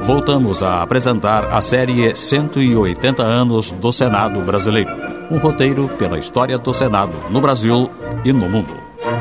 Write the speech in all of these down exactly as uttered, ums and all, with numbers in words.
voltamos a apresentar a série cento e oitenta anos do Senado Brasileiro. Um roteiro pela história do Senado no Brasil e no mundo.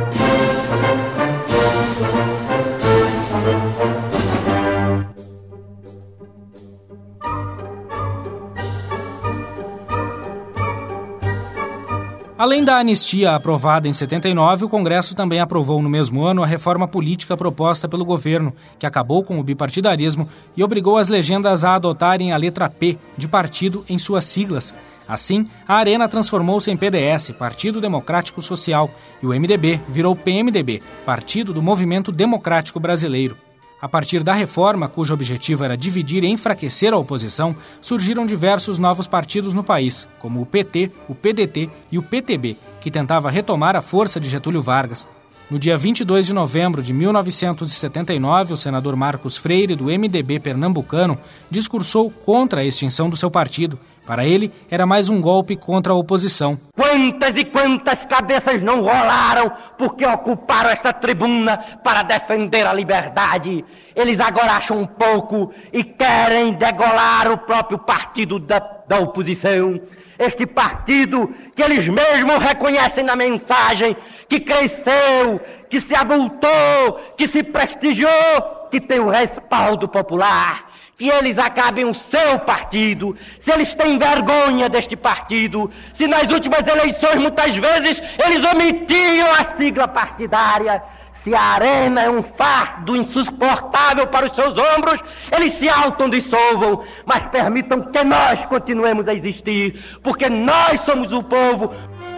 Além da anistia aprovada em setenta e nove, o Congresso também aprovou no mesmo ano a reforma política proposta pelo governo, que acabou com o bipartidarismo e obrigou as legendas a adotarem a letra P de partido em suas siglas. Assim, a Arena transformou-se em P D S, Partido Democrático Social, e o M D B virou P M D B, Partido do Movimento Democrático Brasileiro. A partir da reforma, cujo objetivo era dividir e enfraquecer a oposição, surgiram diversos novos partidos no país, como o P T, o P D T e o P T B, que tentava retomar a força de Getúlio Vargas. No dia vinte e dois de novembro de mil novecentos e setenta e nove, o senador Marcos Freire, do M D B pernambucano, discursou contra a extinção do seu partido. Para ele, era mais um golpe contra a oposição. Quantas e quantas cabeças não rolaram porque ocuparam esta tribuna para defender a liberdade? Eles agora acham um pouco e querem degolar o próprio partido da, da oposição. Este partido que eles mesmos reconhecem na mensagem, que cresceu, que se avultou, que se prestigiou, que tem o respaldo popular. Que eles acabem o seu partido, se eles têm vergonha deste partido, se nas últimas eleições muitas vezes eles omitiam a sigla partidária, se a Arena é um fardo insuportável para os seus ombros, eles se autodissolvam, mas permitam que nós continuemos a existir, porque nós somos o povo.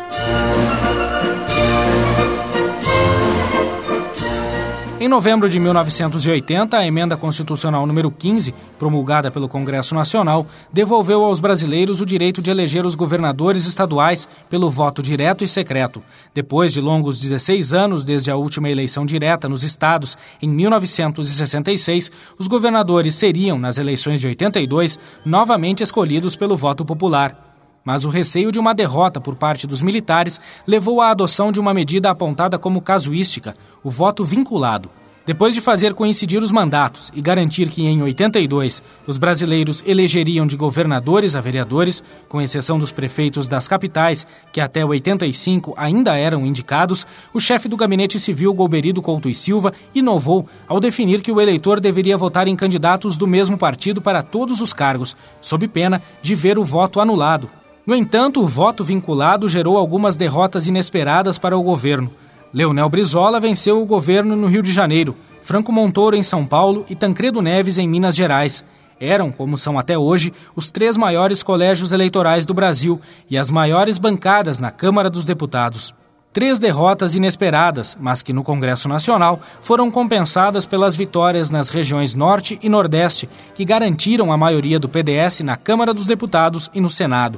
Em novembro de mil novecentos e oitenta, a Emenda Constitucional número quinze, promulgada pelo Congresso Nacional, devolveu aos brasileiros o direito de eleger os governadores estaduais pelo voto direto e secreto. Depois de longos dezesseis anos desde a última eleição direta nos estados, em mil novecentos e sessenta e seis, os governadores seriam, nas eleições de oitenta e dois, novamente escolhidos pelo voto popular. Mas o receio de uma derrota por parte dos militares levou à adoção de uma medida apontada como casuística, o voto vinculado. Depois de fazer coincidir os mandatos e garantir que em oitenta e dois os brasileiros elegeriam de governadores a vereadores, com exceção dos prefeitos das capitais, que até oitenta e cinco ainda eram indicados, o chefe do Gabinete Civil, Golberido Couto e Silva, inovou ao definir que o eleitor deveria votar em candidatos do mesmo partido para todos os cargos, sob pena de ver o voto anulado. No entanto, o voto vinculado gerou algumas derrotas inesperadas para o governo. Leonel Brizola venceu o governo no Rio de Janeiro, Franco Montoro em São Paulo e Tancredo Neves em Minas Gerais. Eram, como são até hoje, os três maiores colégios eleitorais do Brasil e as maiores bancadas na Câmara dos Deputados. Três derrotas inesperadas, mas que no Congresso Nacional foram compensadas pelas vitórias nas regiões Norte e Nordeste, que garantiram a maioria do P D S na Câmara dos Deputados e no Senado.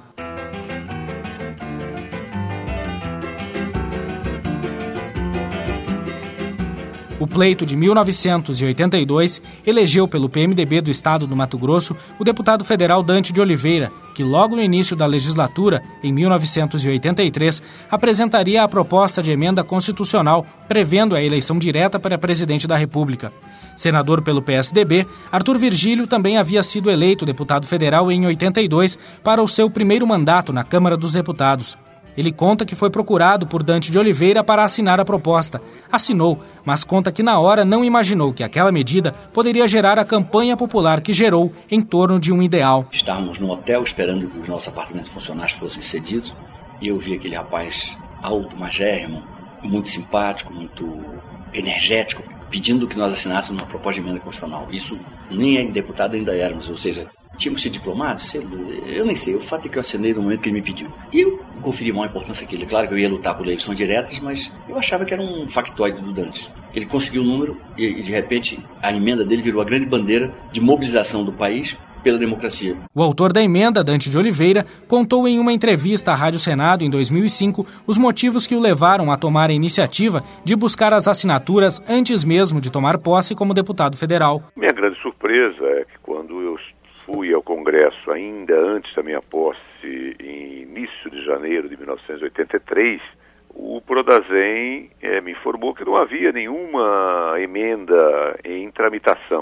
O pleito de mil novecentos e oitenta e dois elegeu pelo P M D B do estado do Mato Grosso o deputado federal Dante de Oliveira, que logo no início da legislatura, em mil novecentos e oitenta e três, apresentaria a proposta de emenda constitucional prevendo a eleição direta para presidente da República. Senador pelo P S D B, Arthur Virgílio também havia sido eleito deputado federal em oitenta e dois para o seu primeiro mandato na Câmara dos Deputados. Ele conta que foi procurado por Dante de Oliveira para assinar a proposta. Assinou, mas conta que na hora não imaginou que aquela medida poderia gerar a campanha popular que gerou em torno de um ideal. Estávamos no hotel esperando que os nossos apartamentos funcionais fossem cedidos e eu vi aquele rapaz alto, magérrimo, muito simpático, muito energético, pedindo que nós assinássemos uma proposta de emenda constitucional. Isso nem deputado ainda éramos, ou seja, tínhamos sido diplomados? Eu nem sei, o fato é que eu assinei no momento que ele me pediu. E eu conferi maior importância àquilo. Claro que eu ia lutar por eleições diretas, mas eu achava que era um factoide do Dante. Ele conseguiu o número e, de repente, a emenda dele virou a grande bandeira de mobilização do país pela democracia. O autor da emenda, Dante de Oliveira, contou em uma entrevista à Rádio Senado em dois mil e cinco os motivos que o levaram a tomar a iniciativa de buscar as assinaturas antes mesmo de tomar posse como deputado federal. Minha grande surpresa é que quando eu fui ao Congresso ainda antes da minha posse, em início de janeiro de mil novecentos e oitenta e três, o Prodazem eh, me informou que não havia nenhuma emenda em tramitação,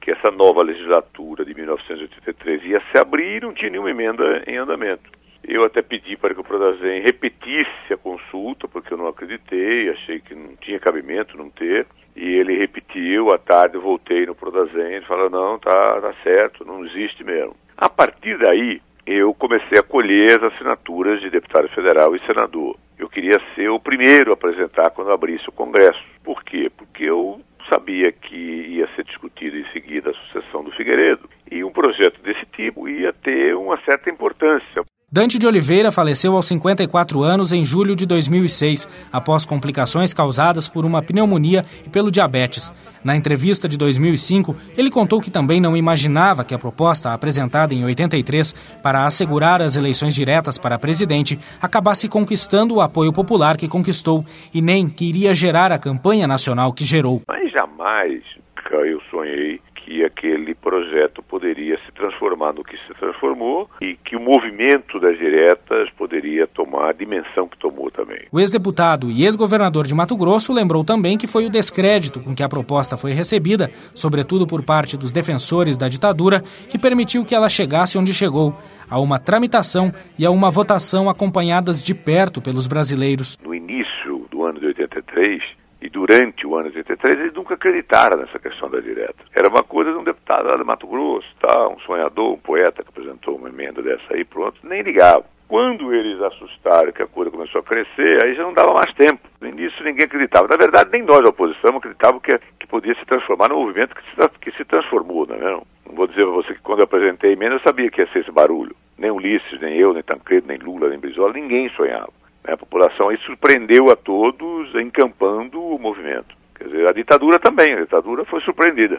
que essa nova legislatura de mil novecentos e oitenta e três ia se abrir e não tinha nenhuma emenda em andamento. Eu até pedi para que o Prodazem repetisse a consulta, porque eu não acreditei, achei que não tinha cabimento não ter, e ele repetiu, à tarde eu voltei no Prodazem, ele falou, não, tá, tá certo, não existe mesmo. A partir daí, eu comecei a colher as assinaturas de deputado federal e senador. Eu queria ser o primeiro a apresentar quando abrisse o Congresso. Por quê? Porque eu sabia que ia ser discutido em seguida a sucessão do Figueiredo, e um projeto desse tipo ia ter uma certa importância. Dante de Oliveira faleceu aos cinquenta e quatro anos em julho de dois mil e seis, após complicações causadas por uma pneumonia e pelo diabetes. Na entrevista de dois mil e cinco, ele contou que também não imaginava que a proposta apresentada em oitenta e três para assegurar as eleições diretas para presidente acabasse conquistando o apoio popular que conquistou e nem que iria gerar a campanha nacional que gerou. Mas jamais eu sonhei que aquele projeto poderia se transformar no que se transformou e que o movimento das diretas poderia tomar a dimensão que tomou também. O ex-deputado e ex-governador de Mato Grosso lembrou também que foi o descrédito com que a proposta foi recebida, sobretudo por parte dos defensores da ditadura, que permitiu que ela chegasse onde chegou, a uma tramitação e a uma votação acompanhadas de perto pelos brasileiros. No início do ano de oitenta e três, e durante o ano de oitenta e três, eles nunca acreditaram nessa questão da direta. Era uma coisa de um deputado lá de Mato Grosso, tá? Um sonhador, um poeta que apresentou uma emenda dessa aí, pronto, nem ligavam. Quando eles assustaram que a coisa começou a crescer, aí já não dava mais tempo. No início ninguém acreditava. Na verdade, nem nós da oposição acreditávamos que, que podia se transformar num movimento que se, que se transformou, não é mesmo? Não vou dizer para você que quando eu apresentei a emenda eu sabia que ia ser esse barulho. Nem Ulisses, nem eu, nem Tancredo, nem Lula, nem Brizola, ninguém sonhava. A população aí surpreendeu a todos encampando o movimento. Quer dizer, a ditadura também, a ditadura foi surpreendida.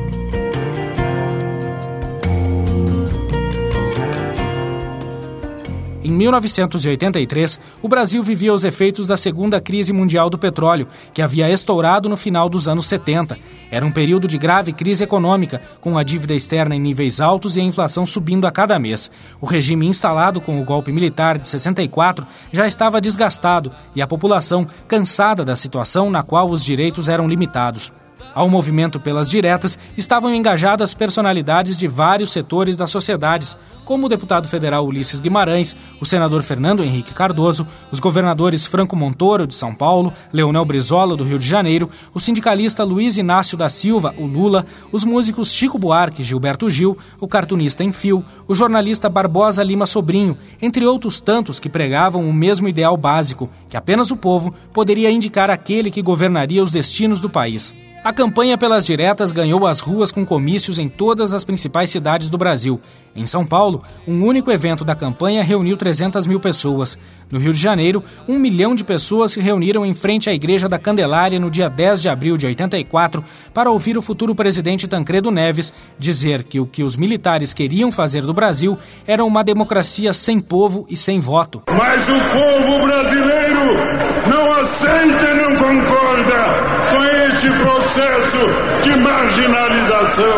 Em mil novecentos e oitenta e três, o Brasil vivia os efeitos da segunda crise mundial do petróleo, que havia estourado no final dos anos setenta. Era um período de grave crise econômica, com a dívida externa em níveis altos e a inflação subindo a cada mês. O regime instalado com o golpe militar de sessenta e quatro já estava desgastado e a população cansada da situação na qual os direitos eram limitados. Ao movimento pelas diretas estavam engajadas personalidades de vários setores das sociedades, como o deputado federal Ulisses Guimarães, o senador Fernando Henrique Cardoso, os governadores Franco Montoro, de São Paulo, Leonel Brizola, do Rio de Janeiro, o sindicalista Luiz Inácio da Silva, o Lula, os músicos Chico Buarque e Gilberto Gil, o cartunista Enfio, o jornalista Barbosa Lima Sobrinho, entre outros tantos que pregavam o mesmo ideal básico, que apenas o povo poderia indicar aquele que governaria os destinos do país. A campanha pelas diretas ganhou as ruas com comícios em todas as principais cidades do Brasil. Em São Paulo, um único evento da campanha reuniu trezentas mil pessoas. No Rio de Janeiro, um milhão de pessoas se reuniram em frente à Igreja da Candelária no dia dez de abril de oitenta e quatro para ouvir o futuro presidente Tancredo Neves dizer que o que os militares queriam fazer do Brasil era uma democracia sem povo e sem voto. Mas o povo brasileiro não aceita e não concorda com este processo de marginalização.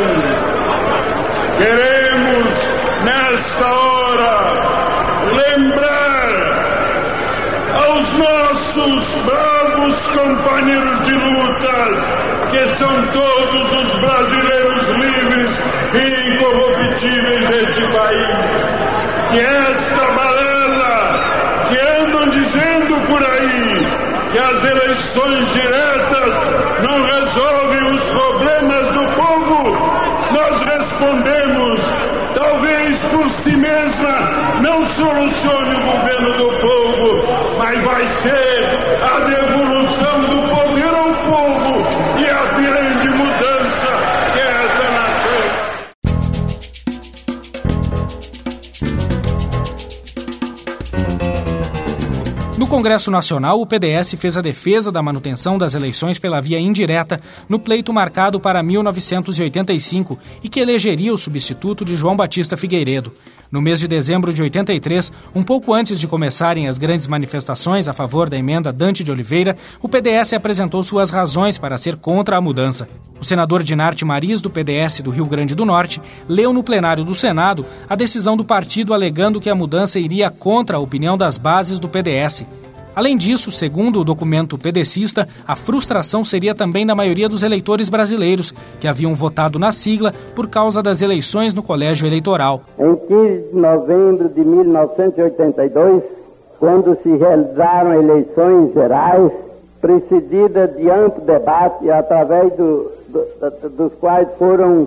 Queremos, nesta hora, lembrar aos nossos bravos companheiros de lutas, que são todos os brasileiros livres e incorruptíveis deste país, que esta balela que andam dizendo por aí que as eleições diretas não resolvem os problemas do povo, nós respondemos, talvez por si mesma não solucione o governo do povo, mas vai ser a devolução do poder ao povo e a grande mudança que é essa nação. No Congresso Nacional, o P D S fez a defesa da manutenção das eleições pela via indireta no pleito marcado para mil novecentos e oitenta e cinco e que elegeria o substituto de João Batista Figueiredo. No mês de dezembro de oitenta e três, um pouco antes de começarem as grandes manifestações a favor da emenda Dante de Oliveira, o P D S apresentou suas razões para ser contra a mudança. O senador Dinarte Mariz, do P D S do Rio Grande do Norte, leu no plenário do Senado a decisão do partido alegando que a mudança iria contra a opinião das bases do P D S. Além disso, segundo o documento pedecista, a frustração seria também da maioria dos eleitores brasileiros, que haviam votado na sigla por causa das eleições no colégio eleitoral. Em quinze de novembro de mil novecentos e oitenta e dois, quando se realizaram eleições gerais, precedidas de amplo debate, através do, do, dos quais foram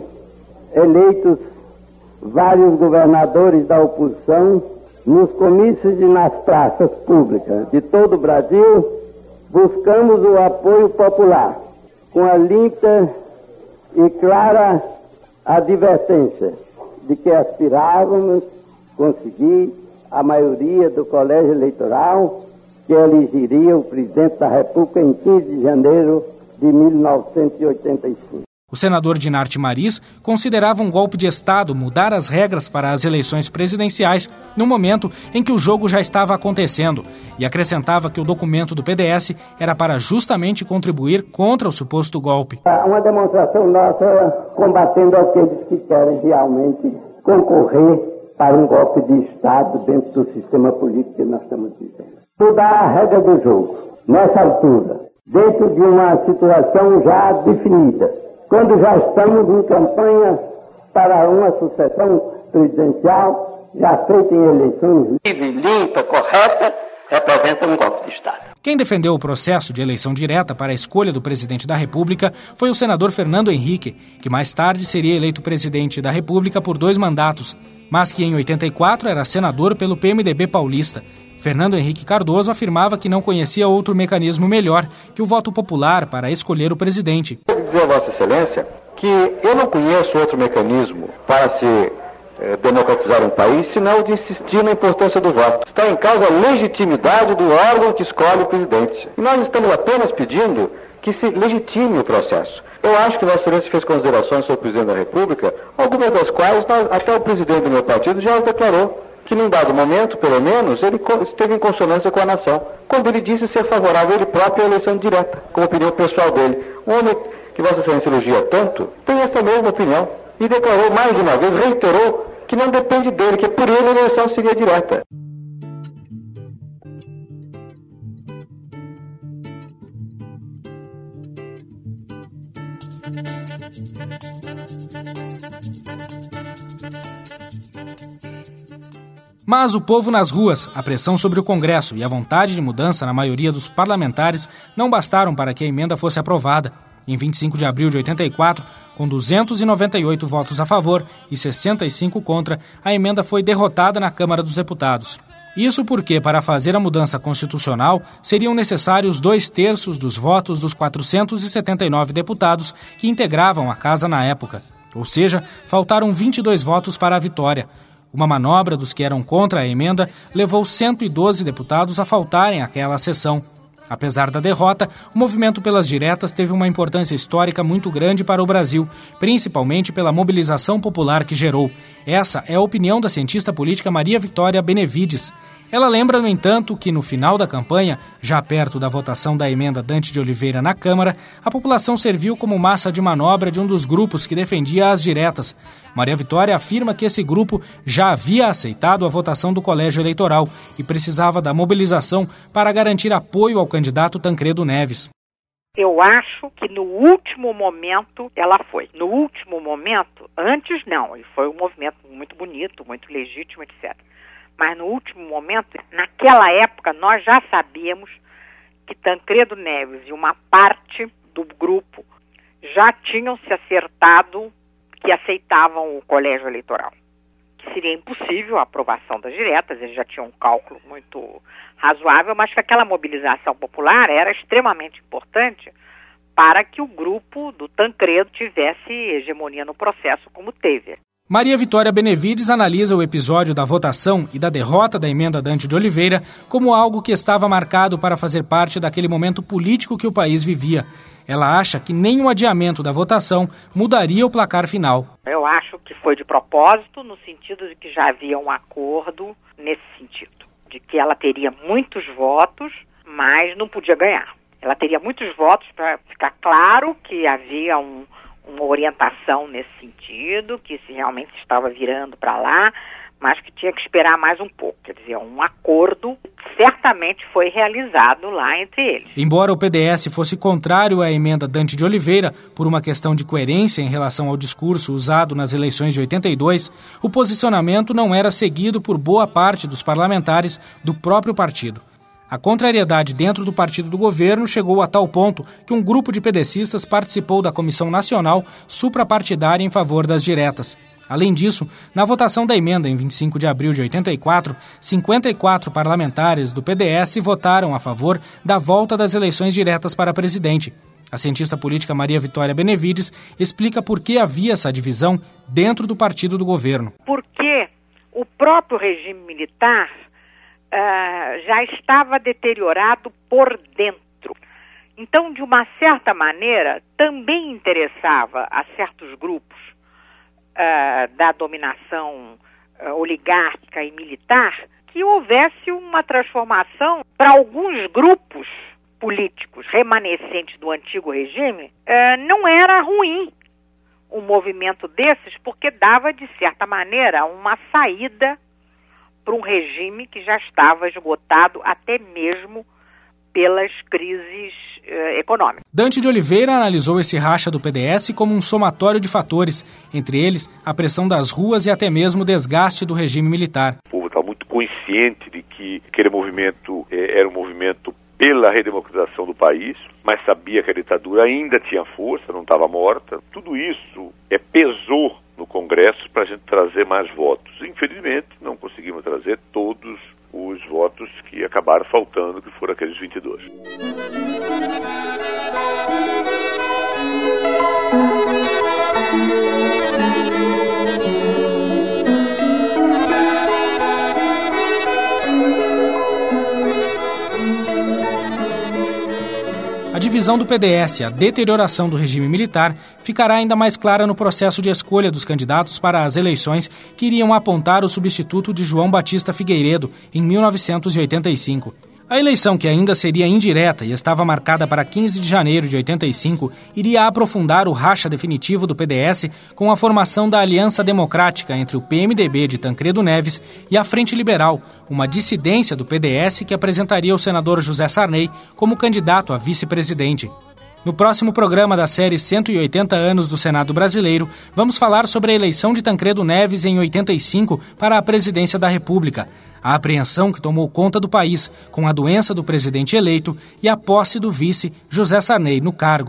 eleitos vários governadores da oposição, nos comícios e nas praças públicas de todo o Brasil, buscamos o apoio popular, com a limpa e clara advertência de que aspirávamos conseguir a maioria do colégio eleitoral que elegeria o presidente da República em quinze de janeiro de mil novecentos e oitenta e cinco. O senador Dinarte Marís considerava um golpe de Estado mudar as regras para as eleições presidenciais no momento em que o jogo já estava acontecendo e acrescentava que o documento do P D S era para justamente contribuir contra o suposto golpe. Uma demonstração nossa combatendo aqueles que querem realmente concorrer para um golpe de Estado dentro do sistema político que nós estamos vivendo. Mudar a regra do jogo, nessa altura, dentro de uma situação já definida. Quando já estamos em campanha para uma sucessão presidencial, já feita em eleições livre, limpa, correta, representa um golpe de Estado. Quem defendeu o processo de eleição direta para a escolha do presidente da República foi o senador Fernando Henrique, que mais tarde seria eleito presidente da República por dois mandatos, mas que em oitenta e quatro era senador pelo P M D B paulista. Fernando Henrique Cardoso afirmava que não conhecia outro mecanismo melhor que o voto popular para escolher o presidente. Quero dizer a Vossa Excelência que eu não conheço outro mecanismo para se eh, democratizar um país, senão o de insistir na importância do voto. Está em causa a legitimidade do órgão que escolhe o presidente. E nós estamos apenas pedindo que se legitime o processo. Eu acho que Vossa Excelência fez considerações sobre o presidente da República, algumas das quais nós, até o presidente do meu partido já declarou que num dado momento, pelo menos, ele esteve em consonância com a nação, quando ele disse ser favorável ele próprio à eleição direta, como opinião pessoal dele. Um homem que Vossa Excelência elogia tanto, tem essa mesma opinião, e declarou mais de uma vez, reiterou, que não depende dele, que por ele a eleição seria direta. Mas o povo nas ruas, a pressão sobre o Congresso e a vontade de mudança na maioria dos parlamentares não bastaram para que a emenda fosse aprovada. Em vinte e cinco de abril de oitenta e quatro, com duzentos e noventa e oito votos a favor e sessenta e cinco contra, a emenda foi derrotada na Câmara dos Deputados. Isso porque, para fazer a mudança constitucional, seriam necessários dois terços dos votos dos quatrocentos e setenta e nove deputados que integravam a casa na época. Ou seja, faltaram vinte e dois votos para a vitória. Uma manobra dos que eram contra a emenda levou cento e doze deputados a faltarem àquela sessão. Apesar da derrota, o movimento pelas diretas teve uma importância histórica muito grande para o Brasil, principalmente pela mobilização popular que gerou. Essa é a opinião da cientista política Maria Vitória Benevides. Ela lembra, no entanto, que no final da campanha, já perto da votação da emenda Dante de Oliveira na Câmara, a população serviu como massa de manobra de um dos grupos que defendia as diretas. Maria Vitória afirma que esse grupo já havia aceitado a votação do colégio eleitoral e precisava da mobilização para garantir apoio ao candidato Tancredo Neves. Eu acho que no último momento ela foi. No último momento, antes não, e foi um movimento muito bonito, muito legítimo, etcétera. Mas no último momento, naquela época, nós já sabíamos que Tancredo Neves e uma parte do grupo já tinham se acertado que aceitavam o colégio eleitoral. Que seria impossível a aprovação das diretas, eles já tinham um cálculo muito razoável, mas que aquela mobilização popular era extremamente importante para que o grupo do Tancredo tivesse hegemonia no processo como teve. Maria Vitória Benevides analisa o episódio da votação e da derrota da emenda Dante de Oliveira como algo que estava marcado para fazer parte daquele momento político que o país vivia. Ela acha que nenhum adiamento da votação mudaria o placar final. Eu acho que foi de propósito, no sentido de que já havia um acordo nesse sentido, de que ela teria muitos votos, mas não podia ganhar. Ela teria muitos votos para ficar claro que havia um... uma orientação nesse sentido, que se realmente estava virando para lá, mas que tinha que esperar mais um pouco. Quer dizer, um acordo certamente foi realizado lá entre eles. Embora o P D S fosse contrário à emenda Dante de Oliveira, por uma questão de coerência em relação ao discurso usado nas eleições de oitenta e dois, o posicionamento não era seguido por boa parte dos parlamentares do próprio partido. A contrariedade dentro do partido do governo chegou a tal ponto que um grupo de pedecistas participou da Comissão Nacional suprapartidária em favor das diretas. Além disso, na votação da emenda em vinte e cinco de abril de oitenta e quatro, cinquenta e quatro parlamentares do P D S votaram a favor da volta das eleições diretas para presidente. A cientista política Maria Vitória Benevides explica por que havia essa divisão dentro do partido do governo. Porque o próprio regime militar uh, já estava deteriorado por dentro. Então, de uma certa maneira, também interessava a certos grupos Uh, da dominação uh, oligárquica e militar, que houvesse uma transformação para alguns grupos políticos remanescentes do antigo regime. Uh, não era ruim um movimento desses, porque dava, de certa maneira, uma saída para um regime que já estava esgotado até mesmo pelas crises eh, econômicas. Dante de Oliveira analisou esse racha do P D S como um somatório de fatores, entre eles a pressão das ruas e até mesmo o desgaste do regime militar. O povo está muito consciente de que aquele movimento eh, era um movimento pela redemocratização do país, mas sabia que a ditadura ainda tinha força, não estava morta. Tudo isso é, pesou no Congresso para a gente trazer mais votos. Infelizmente, não conseguimos trazer todos os votos que acabaram faltando, que foram aqueles vinte e dois. A divisão do P D S e a deterioração do regime militar ficará ainda mais clara no processo de escolha dos candidatos para as eleições que iriam apontar o substituto de João Batista Figueiredo em mil novecentos e oitenta e cinco. A eleição, que ainda seria indireta e estava marcada para quinze de janeiro de oitenta e cinco, iria aprofundar o racha definitivo do P D S com a formação da Aliança Democrática entre o P M D B de Tancredo Neves e a Frente Liberal, uma dissidência do P D S que apresentaria o senador José Sarney como candidato a vice-presidente. No próximo programa da série cento e oitenta anos do Senado Brasileiro, vamos falar sobre a eleição de Tancredo Neves em oitenta e cinco para a presidência da República, a apreensão que tomou conta do país com a doença do presidente eleito e a posse do vice José Sarney no cargo.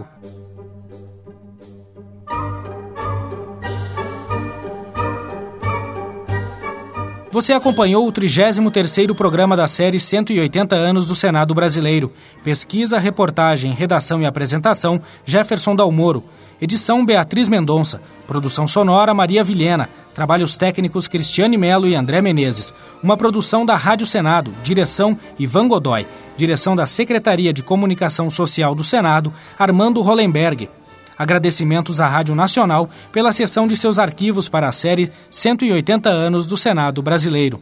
Você acompanhou o trigésimo terceiro programa da série cento e oitenta anos do Senado Brasileiro. Pesquisa, reportagem, redação e apresentação, Jefferson Dalmoro. Edição, Beatriz Mendonça. Produção sonora, Maria Vilhena. Trabalhos técnicos, Cristiane Melo e André Menezes. Uma produção da Rádio Senado. Direção, Ivan Godoy. Direção da Secretaria de Comunicação Social do Senado, Armando Hollenberg. Agradecimentos à Rádio Nacional pela cessão de seus arquivos para a série cento e oitenta anos do Senado Brasileiro.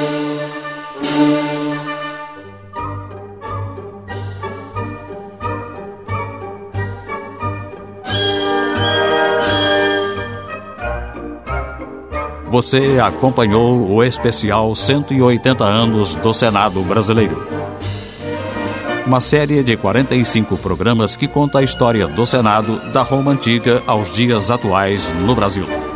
Você acompanhou o especial cento e oitenta anos do Senado Brasileiro. Uma série de quarenta e cinco programas que conta a história do Senado, da Roma Antiga aos dias atuais no Brasil.